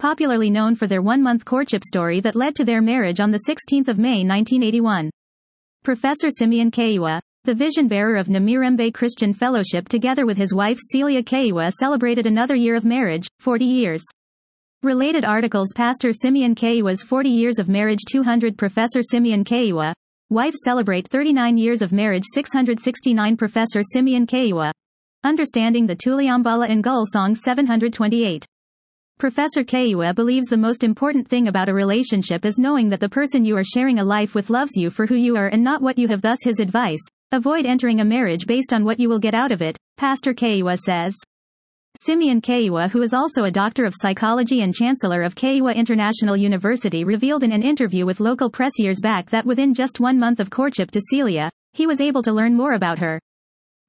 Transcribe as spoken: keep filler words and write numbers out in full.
popularly known for their one-month courtship story that led to their marriage on the sixteenth of May nineteen eighty-one. Professor Simeon Keiwa, the vision-bearer of Namirembe Christian Fellowship, together with his wife Celia Keiwa, celebrated another year of marriage, forty years. Related articles: Pastor Simeon Keiwa's forty years of marriage. Two hundred Professor Simeon Keiwa, wife celebrate thirty-nine years of marriage. Six hundred sixty-nine Professor Simeon Keiwa, Understanding the Tuliambala and Gull Song. Seven hundred twenty-eight Professor Keiwa believes the most important thing about a relationship is knowing that the person you are sharing a life with loves you for who you are and not what you have. Thus his advice: avoid entering a marriage based on what you will get out of it, Pastor Keiwa says. Simeon Keiwa, who is also a doctor of psychology and chancellor of Keiwa International University, revealed in an interview with local press years back that within just one month of courtship to Celia, he was able to learn more about her,